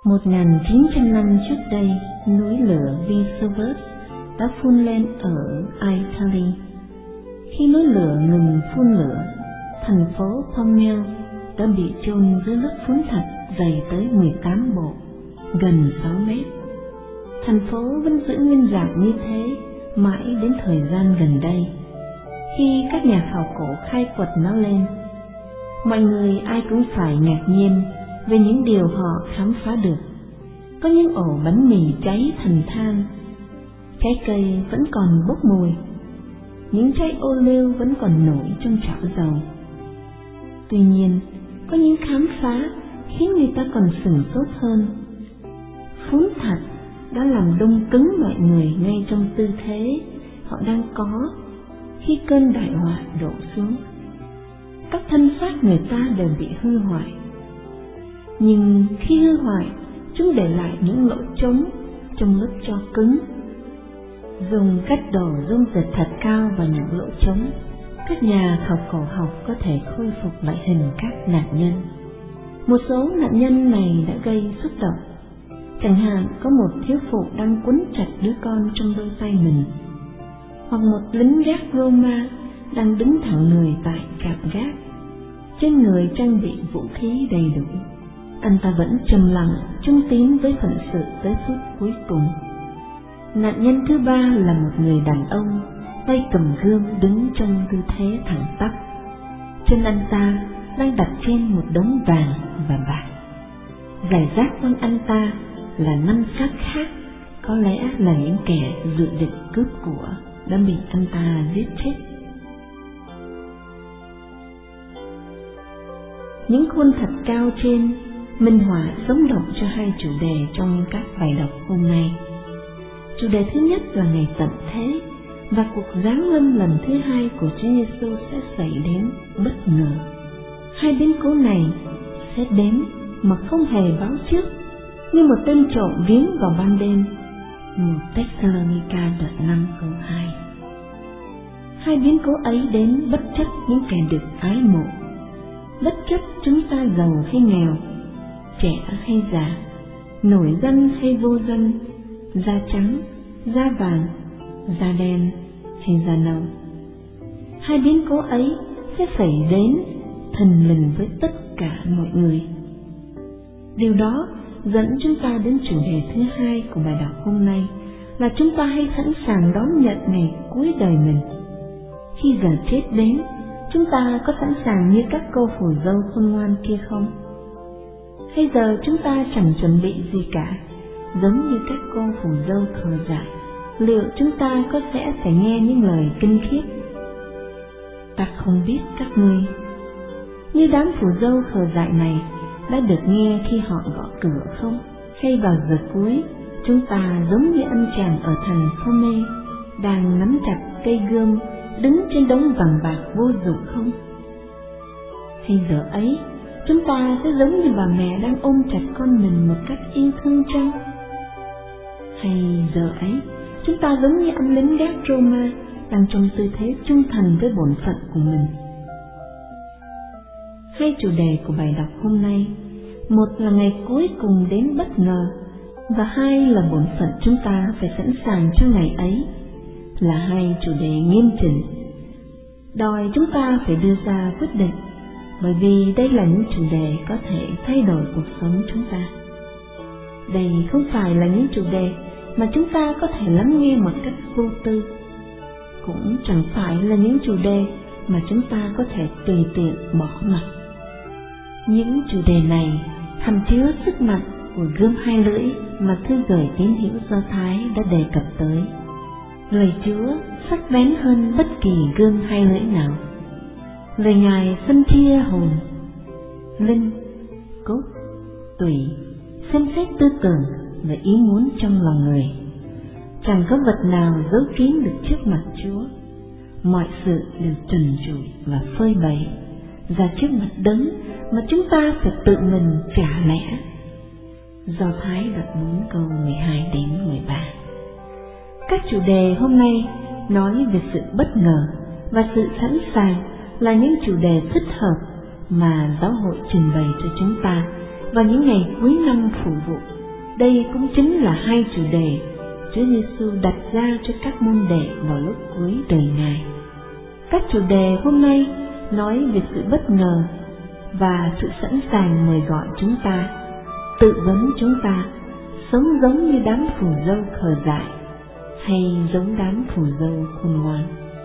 1900 năm trước đây, núi lửa Vesuvius đã phun lên ở Italy. Khi núi lửa ngừng phun lửa, thành phố Pompeo đã bị chôn dưới lớp phun thật dày tới 18 bộ, gần 6 mét. Thành phố vẫn giữ nguyên dạng như thế mãi đến thời gian gần đây, khi các nhà khảo cổ khai quật nó lên. Mọi người ai cũng phải ngạc nhiên về những điều họ khám phá được. Có những ổ bánh mì cháy thành than, trái cây vẫn còn bốc mùi, những chai ô liu vẫn còn nổi trong chảo dầu. Tuy nhiên, có những khám phá khiến người ta còn sửng sốt hơn. Phun thật đã làm đông cứng mọi người ngay trong tư thế họ đang có khi cơn đại họa đổ xuống. Các thân xác người ta đều bị hư hoại, nhưng khi hư hoại, chúng để lại những lỗ trống trong lớp tro cứng. Dùng cách đổ dung dịch thật cao vào những lỗ trống, các nhà khảo cổ học có thể khôi phục lại hình các nạn nhân. Một số nạn nhân này đã gây xúc động. Chẳng hạn có một thiếu phụ đang quấn chặt đứa con trong đôi tay mình, hoặc một lính gác Roma đang đứng thẳng người tại trạm gác, trên người trang bị vũ khí đầy đủ. Anh ta vẫn trầm lặng trung tín với phận sự tới phút cuối cùng. Nạn nhân thứ ba là một người đàn ông tay cầm gươm đứng trong tư thế thẳng tắp. Chân anh ta đang đặt trên một đống vàng và bạc. Rải rác quanh anh ta là 5 xác khác, có lẽ là những kẻ dự định cướp của đã bị anh ta giết chết. Những khuôn thật cao trên minh họa sống động cho hai chủ đề trong các bài đọc hôm nay. Chủ đề thứ nhất là ngày tận thế và cuộc giáng lâm lần thứ hai của Chúa Giêsu sẽ xảy đến bất ngờ. Hai biến cố này sẽ đến mà không hề báo trước, như một tên trộm viếng vào ban đêm. 1 Thessalonica đoạn 5 câu 2. Hai biến cố ấy đến bất chấp những kẻ được ái mộ, bất chấp chúng ta giàu hay nghèo, trẻ hay già, nổi danh hay vô danh, da trắng, da vàng, da đen hay da nâu. Hai biến cố ấy sẽ xảy đến thình lình với tất cả mọi người. Điều đó dẫn chúng ta đến chủ đề thứ hai của bài đọc hôm nay, là chúng ta hãy sẵn sàng đón nhận ngày cuối đời mình. Khi giờ chết đến, chúng ta có sẵn sàng như các cô phù dâu khôn ngoan kia không? Hay giờ chúng ta chẳng chuẩn bị gì cả, giống như các cô phù dâu khờ dại? Liệu chúng ta có sẽ phải nghe những lời kinh khiếp? Ta không biết các ngươi. Như đám phù dâu khờ dại này đã được nghe khi họ gõ cửa không? Hay vào giờ cuối, chúng ta giống như anh chàng ở thành Phô-mê đang nắm chặt cây gươm đứng trên đống vàng bạc vô dụng không? Hay giờ ấy, chúng ta sẽ giống như bà mẹ đang ôm chặt con mình một cách yêu thương chăng? Hay giờ ấy, chúng ta giống như anh lính gác Roma đang trong tư thế trung thành với bổn phận của mình? Hai chủ đề của bài đọc hôm nay, một là ngày cuối cùng đến bất ngờ, và hai là bổn phận chúng ta phải sẵn sàng cho ngày ấy, là hai chủ đề nghiêm chỉnh, đòi chúng ta phải đưa ra quyết định, bởi vì đây là những chủ đề có thể thay đổi cuộc sống chúng ta. Đây không phải là những chủ đề mà chúng ta có thể lắng nghe một cách vô tư, cũng chẳng phải là những chủ đề mà chúng ta có thể tùy tiện bỏ mặc. Những chủ đề này hàm chứa sức mạnh của gươm hai lưỡi mà thư gửi tín hữu Do Thái đã đề cập tới. Lời Chúa sắc bén hơn bất kỳ gươm hai lưỡi nào. Lời Ngài phân chia hồn, linh, cốt, tủy, xem xét tư tưởng và ý muốn trong lòng người. Chẳng có vật nào giấu kín được trước mặt Chúa. Mọi sự đều trần trụi và phơi bày ra trước mặt Đấng mà chúng ta phải tự mình trả lẽ. Do Thái đoạn 4 câu 12 đến 13. Các chủ đề hôm nay nói về sự bất ngờ và sự sẵn sàng là những chủ đề thích hợp mà giáo hội trình bày cho chúng ta vào những ngày cuối năm phụ vụ Đây cũng chính là hai chủ đề Chúa Giêsu đặt ra cho các môn đệ vào lúc cuối đời Ngài. Các chủ đề hôm nay nói về sự bất ngờ và sự sẵn sàng mời gọi chúng ta, tự vấn chúng ta sống giống như đám phù dâu khờ dại hay giống đám phù dâu khôn ngoan.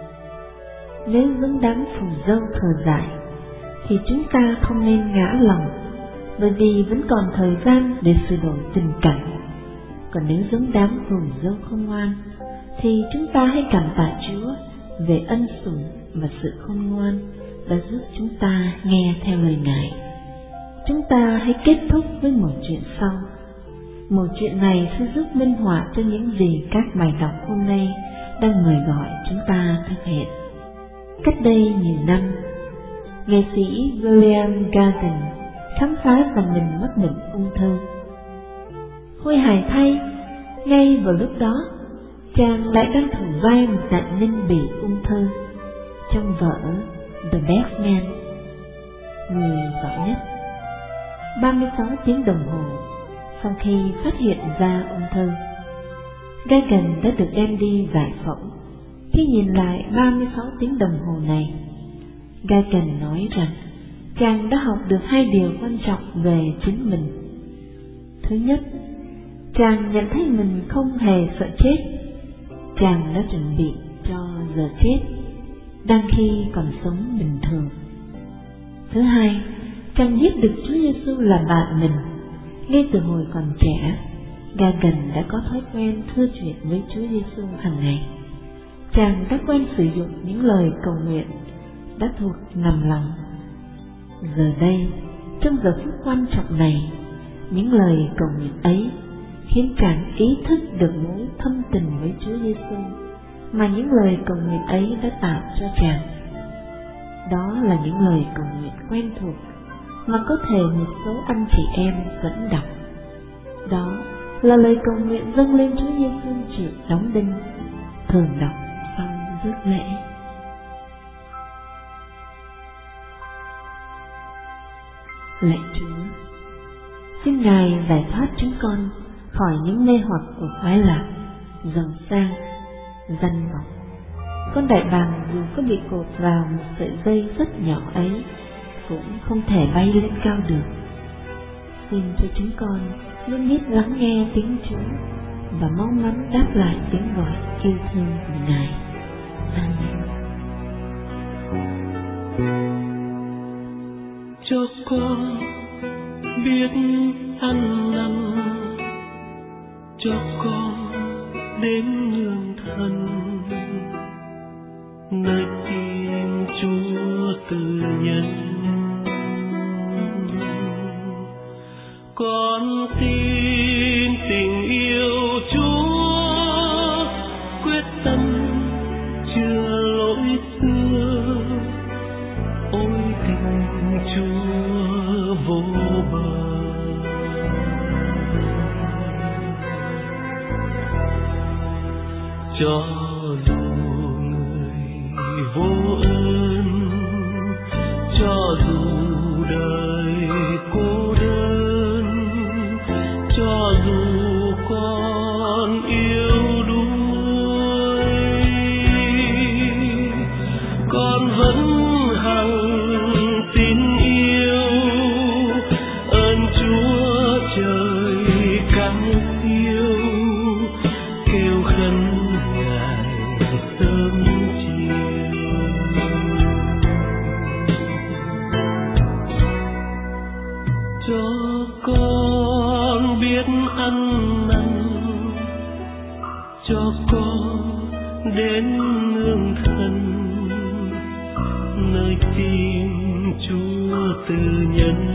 Nếu giống đám phù dâu khờ dại thì chúng ta không nên ngã lòng, bởi vì vẫn còn thời gian để sửa đổi tình cảnh. Còn nếu giống đám phù dâu khôn ngoan thì chúng ta hãy cảm tạ Chúa về ân sủng và sự khôn ngoan đã giúp chúng ta nghe theo lời Ngài. Chúng ta hãy kết thúc với một chuyện sau. Một chuyện này sẽ giúp minh họa cho những gì các bài đọc hôm nay đang mời gọi chúng ta thực hiện. Cách đây nhiều năm, nghệ sĩ William Garden khám phá rằng mình mắc bệnh ung thư. Hôi hài thay, ngay vào lúc đó, chàng lại đang thử vai một nạn nhân bị ung thư trong vở The Best Man, người giỏi nhất. 36 tiếng đồng hồ sau khi phát hiện ra ung thư, Gargan đã được đem đi giải phẫu. Khi nhìn lại 36 tiếng đồng hồ này, Gargan nói rằng chàng đã học được hai điều quan trọng về chính mình. Thứ nhất, chàng nhận thấy mình không hề sợ chết. Chàng đã chuẩn bị cho giờ chết đang khi còn sống bình thường. Thứ hai, chàng biết được Chúa Giêsu là bạn mình. Ngay từ hồi còn trẻ, Gargan đã có thói quen thưa chuyện với Chúa Giêsu hàng ngày. Chàng đã quen sử dụng những lời cầu nguyện đã thuộc nằm lòng. Giờ đây, trong giờ phút quan trọng này, những lời cầu nguyện ấy khiến chàng ý thức được mối thâm tình với Chúa Giêsu mà những lời cầu nguyện ấy đã tạo cho chàng. Đó là những lời cầu nguyện quen thuộc mà có thể một số anh chị em vẫn đọc. Đó là lời cầu nguyện dâng lên Chúa Giêsu chịu đóng đinh, thường đọc sau rước lễ. Lạy Chúa, xin Ngài giải thoát chúng con khỏi những mê hoặc của khoái lạc, giàu sang, danh vọng. Con đại bàng dù có bị cột vào một sợi dây rất nhỏ ấy cũng không thể bay lên cao được. Xin cho chúng con luôn biết lắng nghe tiếng Chúa và mau mắn đáp lại tiếng gọi yêu thương của Ngài. Amen. Cho con biết ăn năn, cho con đến nương thân, nơi tìm Chúa từ nhân. Con tin tình yêu Chúa, quyết tâm chưa lỗi xưa. Ôi tình Chúa vô bờ, cho dù người vô ơn, cho dù đời cô đơn, cho dù con yêu đuối, con vẫn hằng tin yêu ơn Chúa trời cao siêu, kêu khấn Ngài sớm chiều. Cho con biết ăn năn, cho con đến nương thân, nơi tìm Chúa từ nhân.